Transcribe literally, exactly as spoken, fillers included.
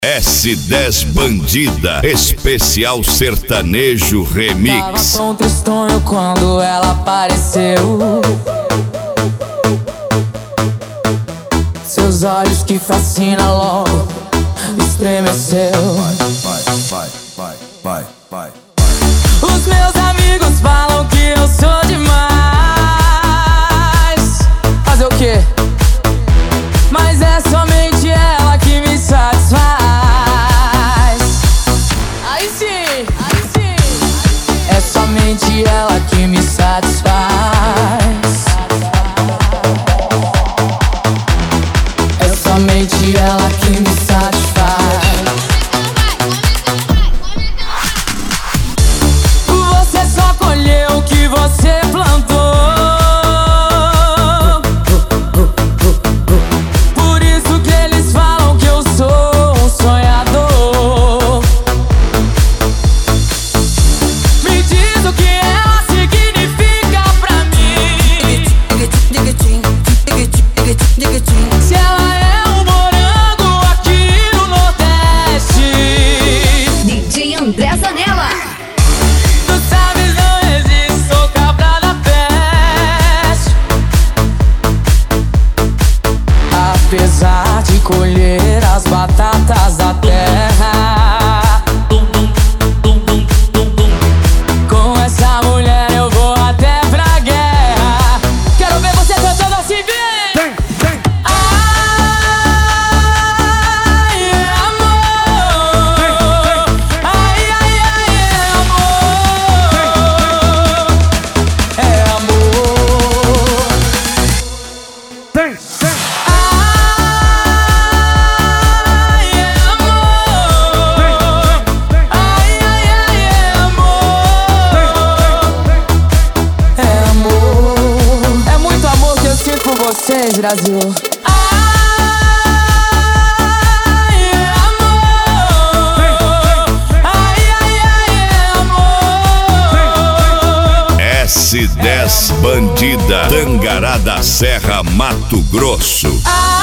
S dez Bandida, especial sertanejo remix. Tava com tristonho quando ela apareceu. Seus olhos que fascinam logo estremeceu. Vai, vai, vai, vai, vai. Os meus amigos falam que eu sou demais. Fazer o quê? Mas é somente ela que me satisfaz. Aí sim, aí sim. É somente ela que me satisfaz. É somente ela que me satisfaz. Você só colheu o que você plantou. Por isso que eles falam que eu sou um sonhador. Me diz o que ela significa pra mim. Se ela é um morango aqui no Nordeste. D J André Zanella. Tu sabes, não existe, sou cabra da peste. Apesar de colher as batatas da terra, com essa mulher eu vou até pra guerra. Quero ver você cantando assim, vem! Ai, amor. Ai, ai, ai, amor. É amor. Tem, tem. Ai, amor. Ai, ai, ai, amor. É amor. É muito amor que eu sinto por vocês, Brasil. Ai, amor. Ai, ai, ai, amor. S dez Bandida, Tangará da Serra, Mato Grosso. Ai,